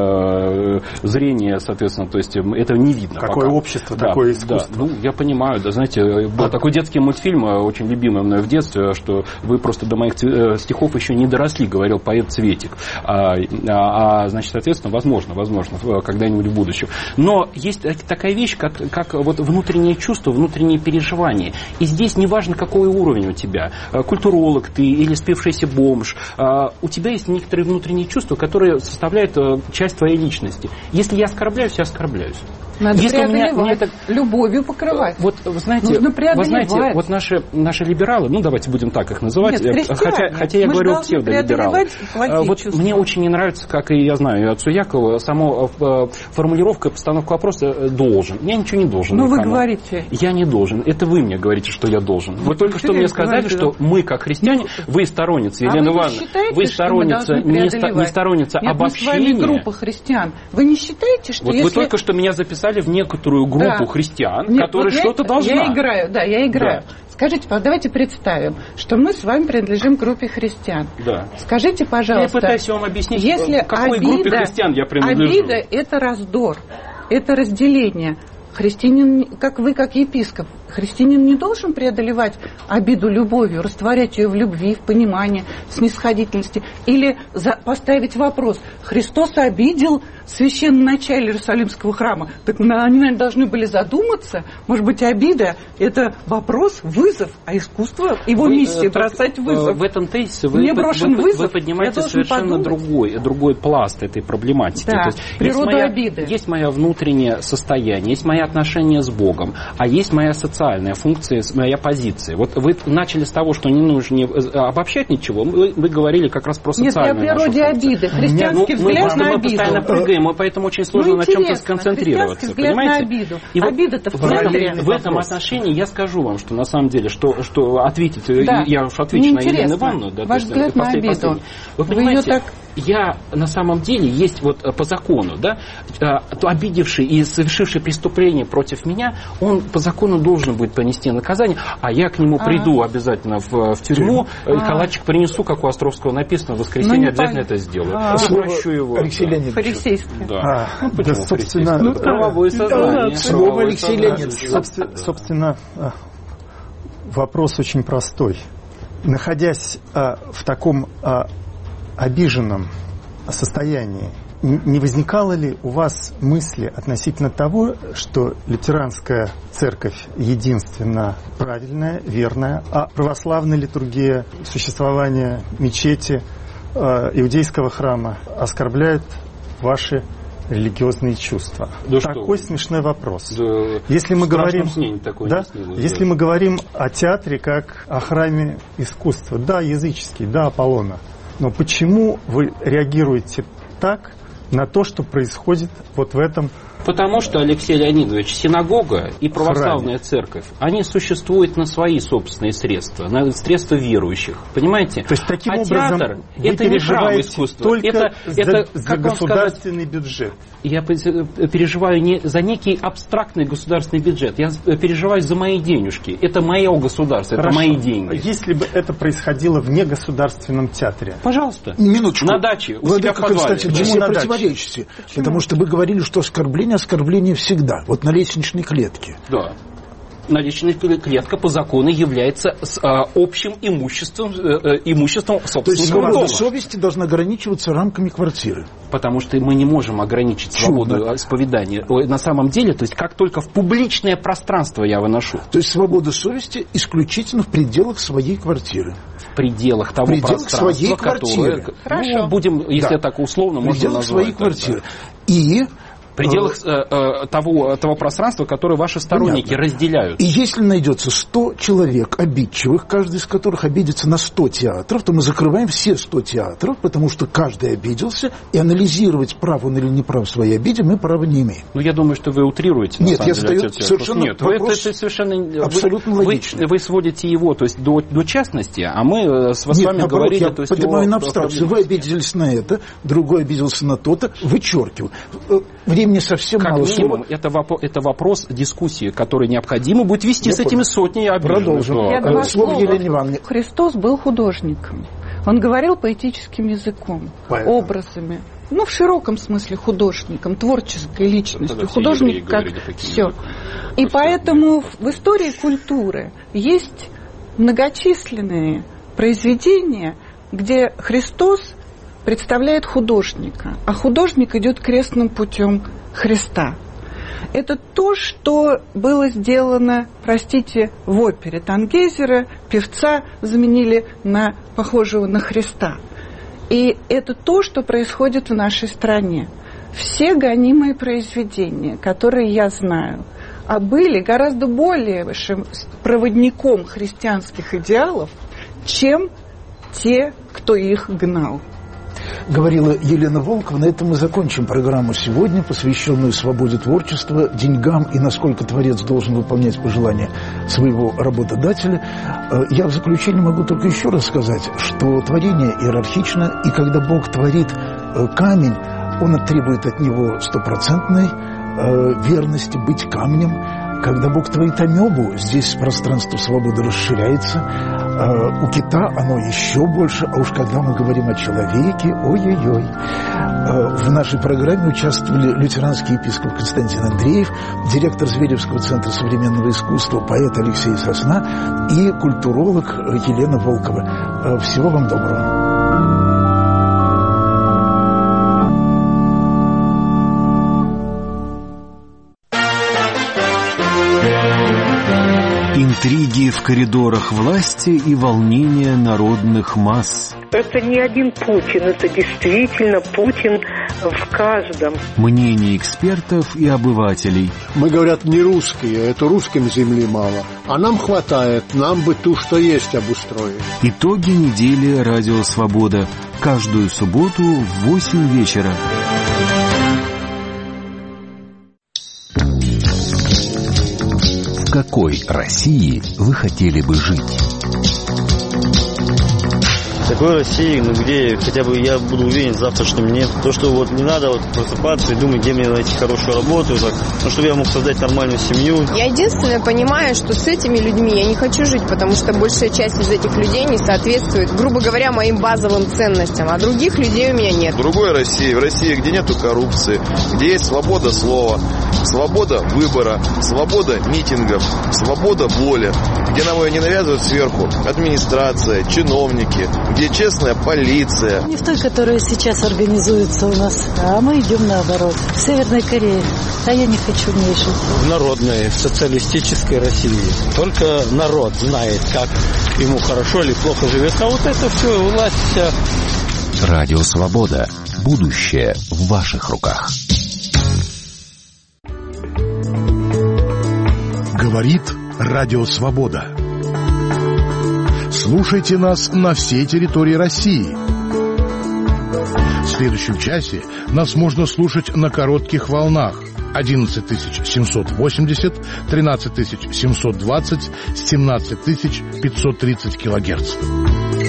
э, зрения, соответственно, то есть это не видно. Какое пока. общество, да, такое искусство. Да, ну, я понимаю, да, знаете, был такой детский мультфильм, очень любимый мной в детстве, что вы просто до моих стихов еще не доросли, говорил поэт Цветик. А, а, а значит, соответственно, возможно, возможно, когда-нибудь в будущем. Но есть такая вещь, как, как вот внутреннее чувство, внутренние переживания. И здесь не важно, какой уровень у тебя, культуролог ты или спившийся бомж, у тебя есть некоторые внутренние чувства, которые составляют часть твоей личности. Если я оскорбляюсь, я оскорбляюсь. Надо Если преодолевать, меня, это... любовью покрывать. Вот, вы знаете, вы знаете, вот наши, наши либералы, ну, давайте будем так их называть, Нет, хотя, хотя я говорю псевдолибералы. Вот чувства. Мне очень не нравится, как и я знаю, и отцу Якову, сама формулировка, постановка вопроса «должен». Я ничего не должен. Ну, вы никому. говорите. Я не должен. Это вы мне говорите, что я должен. Вы только что мне сказали, что мы, как христиане, вы сторонница, Елена Ивановна, вы сторонница, не сторонница обобщения. Нет, мы с вами группа христиан. Вы не считаете, что вот если... вы только что меня записали в некоторую группу да. христиан, Нет, которые вот что-то я, должны. Я играю, да, я играю. Да. Скажите, давайте представим, что мы с вами принадлежим к группе христиан. Да. Скажите, пожалуйста, я пытаюсь вам объяснить, если к какой обида, группе христиан я принадлежу. Обида – это раздор, это разделение. Христианин, как вы, как епископ, христианин не должен преодолевать обиду любовью, растворять ее в любви, в понимании, в снисходительности. Или за, поставить вопрос: Христос обидел священноначалие Иерусалимского храма. Так они, наверное, должны были задуматься. Может быть, обида – это вопрос, вызов, а искусство, его вы, миссия – бросать вызов. В этом тезисе вы, Мне брошен вы, вызов, вы поднимаете совершенно другой, другой пласт этой проблематики. Да, То есть природа есть моя, обиды. Есть мое внутреннее состояние, есть мои отношения с Богом, а есть моя социальная функция, моя позиция. Вот вы начали с того, что не нужно обобщать ничего, вы, вы говорили как раз про социальную Нет, о природе обиды, христианский ну, взгляд мы, на мы обиду. постоянно прыгаем, мы поэтому очень сложно ну, на чем-то сконцентрироваться. Понимаете? На обиду. И вот обида-то в, в, этом, центре. в этом отношении я скажу вам, что на самом деле, что, что ответить, да. я уж отвечу на Елену Ивановну. Да, Ваш взгляд на обиду. Вы понимаете, Вы так... я на самом деле есть вот по закону, да, обидевший и совершивший преступление против меня, он по закону должен будет понести наказание, а я к нему приду а. обязательно в, в тюрьму, а. и калачик принесу, как у Островского написано, в воскресенье обязательно это сделаю. А. Прощу его. Алексей Леонидович. Фарисейский. Да. А. Ну, почему да, собственно, ну, правовое сознание. Слово Алексей Леонидович. Собственно, вопрос очень простой. находясь а, в таком а, обиженном состоянии, не возникало ли у вас мысли относительно того, что лютеранская церковь единственно правильная, верная, а православная литургия, существование мечети, э, иудейского храма оскорбляет ваши религиозные чувства? Да такой что? смешной вопрос. Да, если мы говорим, да? Если мы говорим о театре как о храме искусства, да, языческий, да, Аполлона, но почему вы реагируете так на то, что происходит вот в этом? Потому что, Алексей Леонидович, синагога и православная храме. Церковь, они существуют на свои собственные средства, на средства верующих. Понимаете? То есть, таким а образом, театр вы это не храм искусства. Только это, за, это, за государственный сказать, бюджет. Я переживаю не за некий абстрактный государственный бюджет. Я переживаю за мои денежки. Это мое государство, Хорошо. Это мои деньги. Если бы это происходило в негосударственном театре? Пожалуйста. Минуточку. На даче, у Владыка себя в подвале. Константин, Почему вы на противоречите. Потому что вы говорили, что оскорбление, оскорбление всегда. Вот на лестничной клетке. Да. Наличная клетка по закону является с, а, общим имуществом, э, имуществом собственного То есть свобода дома. совести должна ограничиваться рамками квартиры. Потому что мы не можем ограничить свободу Чудо. исповедания. На самом деле, то есть как только в публичное пространство я выношу. То есть свобода совести исключительно в пределах своей квартиры. В пределах того в пределах пространства, своей которое... Хорошо. Ну, будем, если да. так условно, можно назвать. В пределах своей так, квартиры. Да. И... В пределах э, э, того, того пространства, которое ваши сторонники Понятно. разделяют. И если найдется сто человек обидчивых, каждый из которых обидится на сто театров, то мы закрываем все сто театров, потому что каждый обиделся, и анализировать, прав он или не прав в своей обиде, мы права не имеем. Ну, я думаю, что вы утрируете. Нет, я задаю совершенно Нет, вопрос это, это совершенно абсолютно вы, логично. Вы, вы сводите его то есть, до, до частности, а мы с Нет, наоборот, вами говорили... я то есть, поднимаю на абстракцию. Вы обиделись на это, другой обиделся на то-то, вычеркиваю. Времени совсем как мало. Минимум, это, вопрос, это вопрос дискуссии, который необходимо будет вести Я с этими понял. сотней обиженных. Продолжим. Я Слово Елене Ивановне. Христос был художником. Он говорил поэтическим языком, Поэтому. образами. Ну, в широком смысле художником, творческой личностью. Художник как все. И поэтому в истории культуры есть многочисленные произведения, где Христос представляет художника, а художник идет крестным путем Христа. Это то, что было сделано, простите, в опере Тангейзера, певца заменили на похожего на Христа. И это то, что происходит в нашей стране. Все гонимые произведения, которые я знаю, а были гораздо более проводником христианских идеалов, чем те, кто их гнал. Говорила Елена Волкова. На этом мы закончим программу сегодня, посвященную свободе творчества, деньгам и насколько творец должен выполнять пожелания своего работодателя. Я в заключение могу только еще раз сказать, что творение иерархично, и когда Бог творит камень, Он требует от него стопроцентной верности быть камнем. Когда Бог творит амебу, здесь пространство свободы расширяется. У кита оно еще больше, а уж когда мы говорим о человеке, ой-ой-ой. В нашей программе участвовали лютеранский епископ Константин Андреев, директор Зверевского центра современного искусства, поэт Алексей Сосна и культуролог Елена Волкова. Всего вам доброго. Интриги в коридорах власти и волнения народных масс. Это не один Путин, это действительно Путин в каждом. Мнения экспертов и обывателей. Мы, говорят, не русские, это русским земли мало. А нам хватает, нам бы ту, что есть, обустроить. Итоги недели «Радио Свобода». Каждую субботу в восемь вечера. В какой России вы хотели бы жить? Такой России, ну где хотя бы я буду уверен в завтрашнем дне. То, что вот не надо вот просыпаться и думать, где мне найти хорошую работу, так, ну, чтобы я мог создать нормальную семью. Я единственное понимаю, что с этими людьми я не хочу жить, потому что большая часть из этих людей не соответствует, грубо говоря, моим базовым ценностям, а других людей у меня нет. В другой России, в России, где нету коррупции, где есть свобода слова, свобода выбора, свобода митингов, свобода воли, где нам ее не навязывают сверху администрация, чиновники, где честная полиция. Не в той, которая сейчас организуется у нас, а мы идем наоборот. В Северной Корее. А я не хочу в ней жить. В народной, социалистической России. Только народ знает, как ему хорошо или плохо живется. А вот это все, власть вся. Радио Свобода. Будущее в ваших руках. Говорит Радио Свобода. Слушайте нас на всей территории России. В следующем часе нас можно слушать на коротких волнах одиннадцать тысяч семьсот восемьдесят, тринадцать тысяч семьсот двадцать, семнадцать тысяч пятьсот тридцать килогерц.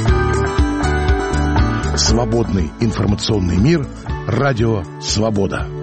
Свободный информационный мир. Радио Свобода.